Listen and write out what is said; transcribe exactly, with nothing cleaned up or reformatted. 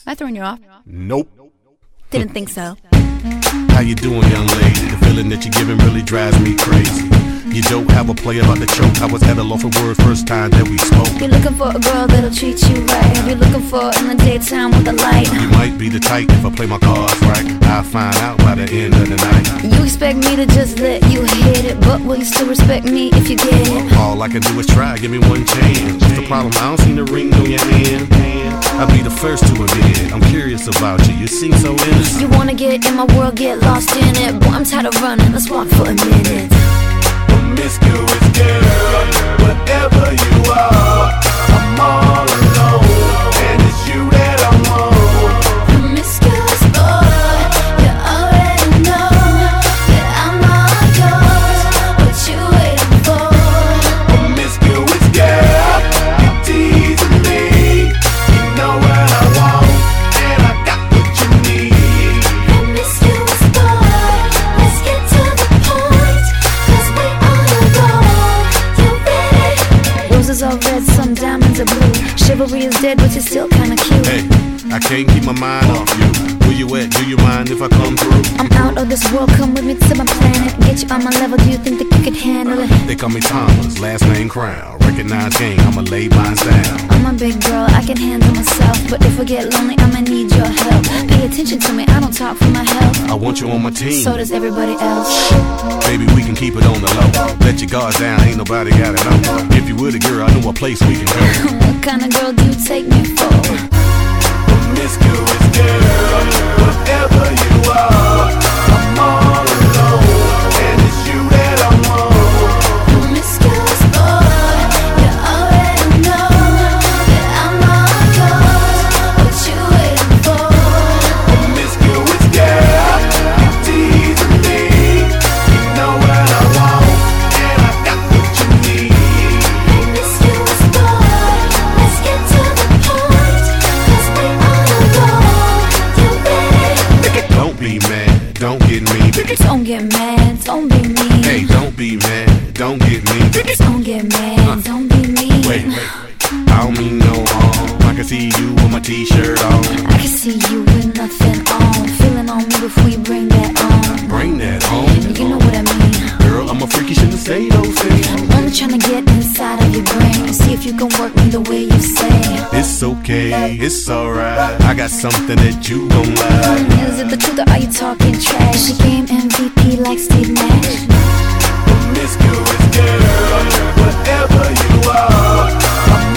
I throwing you off? Nope. Didn't think so. How you doing, young lady? The feeling that you're giving really drives me crazy. You don't have a play about the choke. I was at a loss for words first time that we spoke. You're looking for a girl that'll treat you right. You're looking for in the daytime with the light. You might be the type if I play my cards right. I'll find out by the end of the night. You expect me to just let you hit it, but will you still respect me if you get it? All I can do is try, give me one chance. What's the problem? I don't see the ring on your hand. I'll be the first to admit I'm curious about you, you seem so innocent. You wanna get in my world, get lost in it. Boy, I'm tired of running, let's walk for a minute. Promiscuous girl, whatever you are, I'm all alone, and it's you that I want. Promiscuous boy, you already know that I'm all yours. What you waiting for? Promiscuous girl, you teasing me. You know what I want, and I got what you need. Promiscuous boy, let's get to the point, 'cause we on the road. You ready? Roses are red, some diamonds are blue. Chivalry is dead, but you're still kinda cute. Hey, I can't keep my mind off you. Where you at? Do you mind if I come through? I'm out of this world, come with me to my planet. Get you on my level, do you think that you could handle it? They call me Thomas, last name Crown. Recognize game, I'ma lay mine down. I'm a big girl, I can handle myself. But if I get lonely, I'ma need your help. Pay attention to me, I don't talk for my health. I want you on my team. So does everybody else. Baby, we can keep it on the low. Let your guard down, ain't nobody got it on. If you were the girl, I know a place we can go. What kind of girl do you take me for? Promiscuous girl, whatever you are, I'm all alone, and it's you that I want. Promiscuous boy, you already know that I'm all yours. What you waiting for? Promiscuous girl, you teasing me. You know what I want, and I got what you need. Promiscuous boy, let's get to the point, 'cause we on the road. You ready? Don't be mad, don't get me. Don't get mad, don't be mean. Hey, don't be mad, don't get me. Don't get mad, don't be mean. Wait, wait, I don't mean no harm. I can see you with my t-shirt on. I can see you with nothing on. Feeling on me before you bring that on. Bring that on. You know what I mean. Girl, I'm a freaky, shouldn't say those things. Only trying to get inside of your brain and see if you can work me the way you say. It's okay, it's alright. I got something that you gon' like. Is it the truth or are you talking trash? She game M V P like Steve Nash. Promiscuous girl, whatever you are, I'm